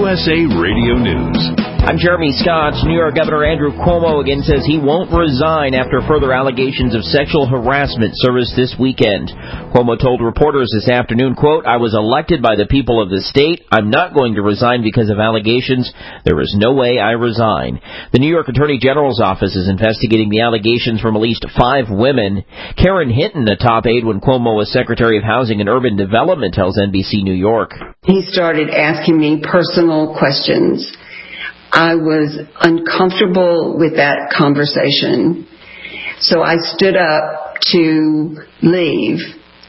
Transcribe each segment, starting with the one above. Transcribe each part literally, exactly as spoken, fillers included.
U S A Radio News. I'm Jeremy Scott. New York Governor Andrew Cuomo again says he won't resign after further allegations of sexual harassment surfaced this weekend. Cuomo told reporters this afternoon, quote, "I was elected by the people of the state. I'm not going to resign because of allegations. There is no way I resign." The New York Attorney General's office is investigating the allegations from at least five women. Karen Hinton, a top aide when Cuomo was Secretary of Housing and Urban Development, tells N B C New York. He started asking me personal questions. I was uncomfortable with that conversation, so I stood up to leave,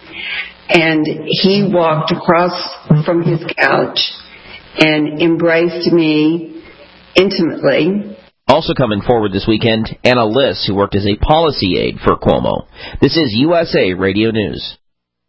and he walked across from his couch and embraced me intimately. Also coming forward this weekend, Anna Liss, who worked as a policy aide for Cuomo. This is U S A Radio News.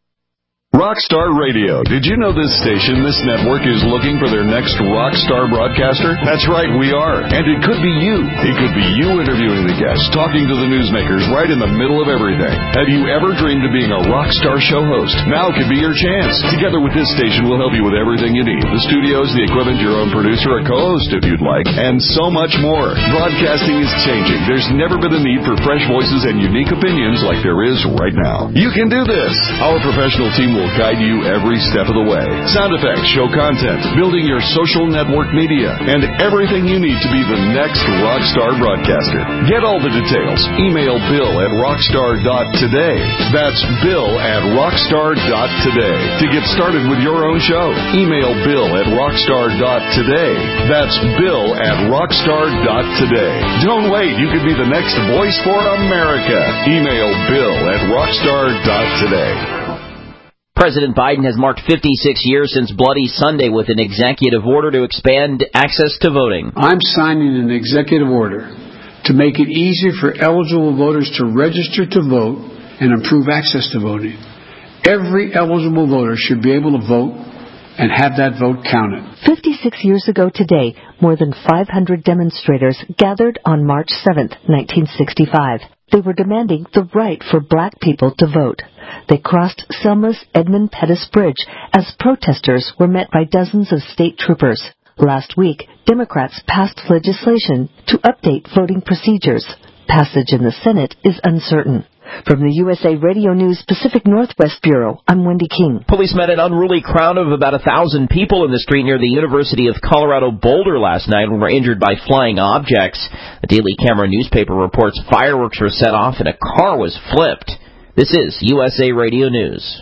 Rockstar Radio. Did you know this station, this network, is looking for their next rock star broadcaster? That's right, we are. And it could be you. It could be you interviewing the guests, talking to the newsmakers right in the middle of everything. Have you ever dreamed of being a rock star show host? Now could be your chance. Together with this station, we'll help you with everything you need. The studios, the equipment, your own producer, a co-host if you'd like, and so much more. Broadcasting is changing. There's never been a need for fresh voices and unique opinions like there is right now. You can do this. Our professional team will guide you every step of the way. Sound effects, show content, building your social network media, and everything you need to be the next rockstar broadcaster. Get all the details. Email Bill at rockstar dot today. That's Bill at rockstar dot today. To get started with your own show, email Bill at rockstar dot today. That's Bill at rockstar dot today. Don't wait. You could be the next voice for America. Email Bill at rockstar dot today. President Biden has marked fifty-six years since Bloody Sunday with an executive order to expand access to voting. I'm signing an executive order to make it easier for eligible voters to register to vote and improve access to voting. Every eligible voter should be able to vote and have that vote counted. fifty-six years ago today, more than five hundred demonstrators gathered on March seventh, nineteen sixty-five. They were demanding the right for black people to vote. They crossed Selma's Edmund Pettus Bridge as protesters were met by dozens of state troopers. Last week, Democrats passed legislation to update voting procedures. Passage in the Senate is uncertain. From the U S A Radio News Pacific Northwest Bureau, I'm Wendy King. Police met an unruly crowd of about a thousand people in the street near the University of Colorado Boulder last night and were injured by flying objects. The Daily Camera newspaper reports fireworks were set off and a car was flipped. This is U S A Radio News.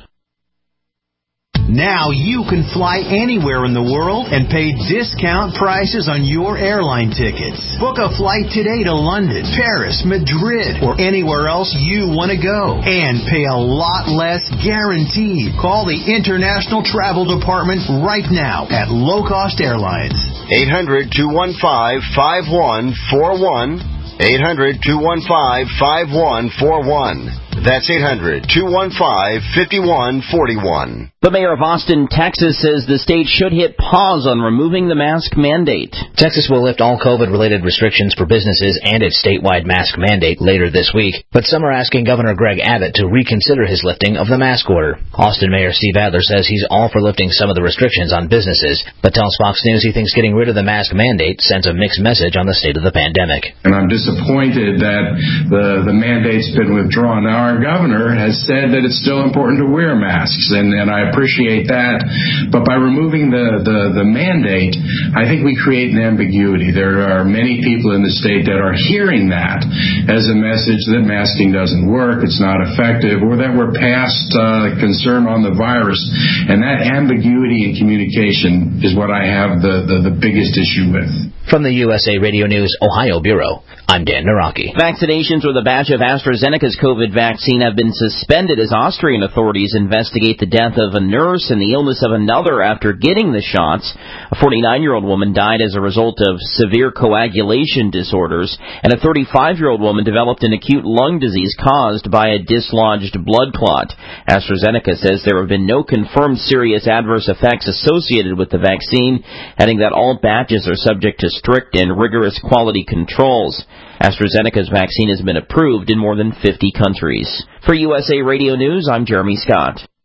Now you can fly anywhere in the world and pay discount prices on your airline tickets. Book a flight today to London, Paris, Madrid, or anywhere else you want to go. And pay a lot less guaranteed. Call the International Travel Department right now at Low Cost Airlines. eight hundred, two one five, five one four one. eight hundred, two one five, five one four one. That's eight hundred, two one five, five one four one. The mayor of Austin, Texas, says the state should hit pause on removing the mask mandate. Texas will lift all COVID-related restrictions for businesses and its statewide mask mandate later this week, but some are asking Governor Greg Abbott to reconsider his lifting of the mask order. Austin Mayor Steve Adler says he's all for lifting some of the restrictions on businesses, but tells Fox News he thinks getting rid of the mask mandate sends a mixed message on the state of the pandemic. And I'm disappointed that the, the mandate's been withdrawn. Now, our governor has said that it's still important to wear masks, and, and I appreciate that. But by removing the, the, the mandate, I think we create an ambiguity. There are many people in the state that are hearing that as a message that masking doesn't work, it's not effective, or that we're past uh, concern on the virus. And that ambiguity in communication is what I have the, the, the biggest issue with. From the U S A Radio News Ohio Bureau, I'm Dan Naraki. Vaccinations with a batch of AstraZeneca's COVID vaccine have been suspended as Austrian authorities investigate the death of a nurse and the illness of another after getting the shots. A forty-nine-year-old woman died as a result of severe coagulation disorders, and a thirty-five-year-old woman developed an acute lung disease caused by a dislodged blood clot. AstraZeneca says there have been no confirmed serious adverse effects associated with the vaccine, adding that all batches are subject to strict and rigorous quality controls. AstraZeneca's vaccine has been approved in more than fifty countries. For U S A Radio News, I'm Jeremy Scott.